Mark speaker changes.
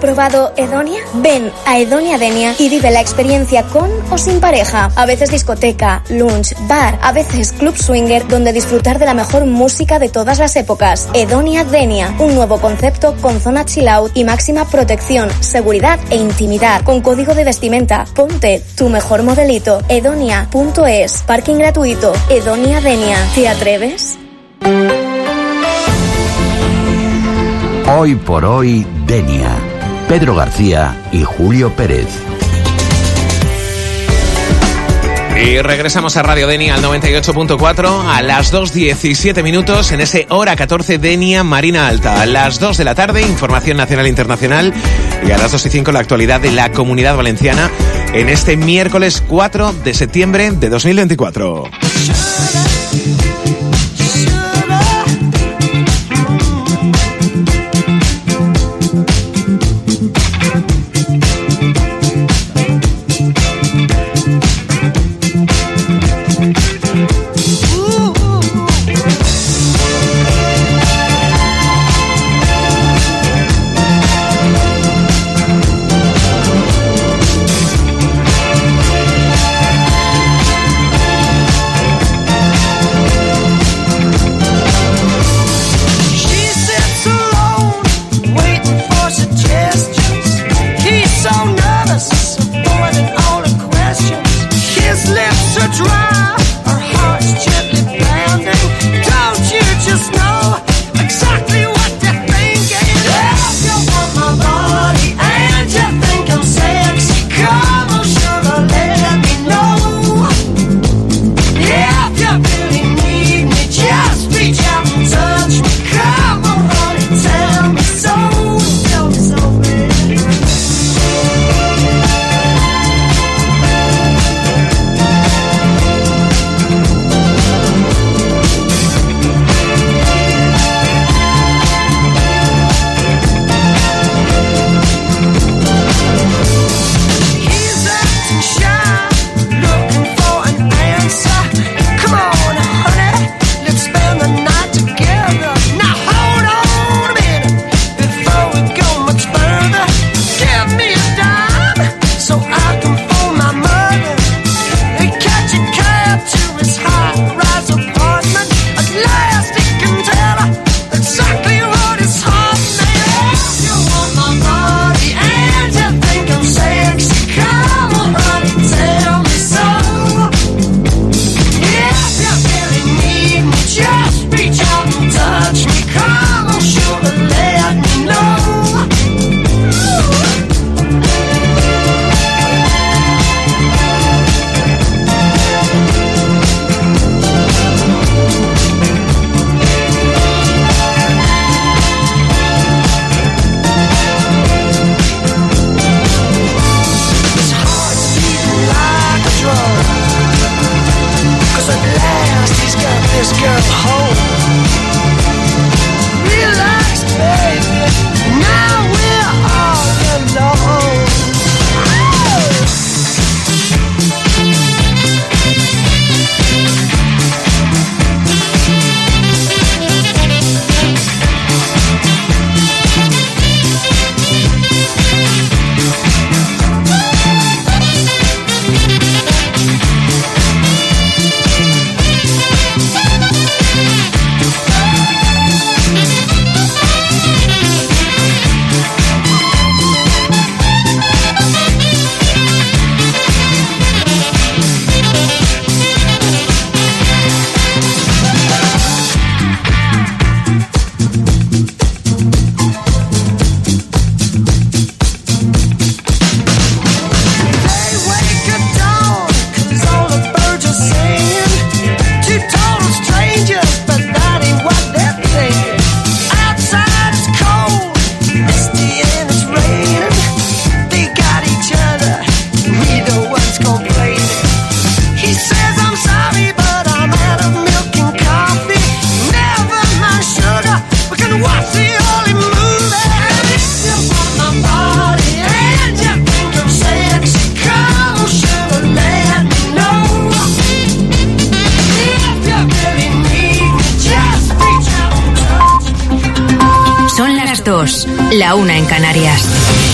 Speaker 1: probado Edonia? Ven a Edonia Denia y vive la experiencia con o sin pareja. A veces discoteca, lunch, bar, a veces club swinger, donde disfrutar de la mejor música de todas las épocas. Edonia Denia, un nuevo concepto con zona chill out y máxima protección, seguridad e intimidad. Con código de vestimenta, ponte tu mejor modelito. Edonia.es, parking gratuito. Edonia Denia, ¿te atreves?
Speaker 2: Hoy por hoy, Denia. Pedro García y Julio Pérez.
Speaker 3: Y regresamos a Radio Denia al 98.4 a las 2:17 minutos en ese hora 14 Denia Marina Alta. A las 2 de la tarde, información nacional e internacional, y a las 2:05 la actualidad de la Comunidad Valenciana en este miércoles 4 de septiembre de 2024.
Speaker 4: Son las 2, la 1 en Canarias.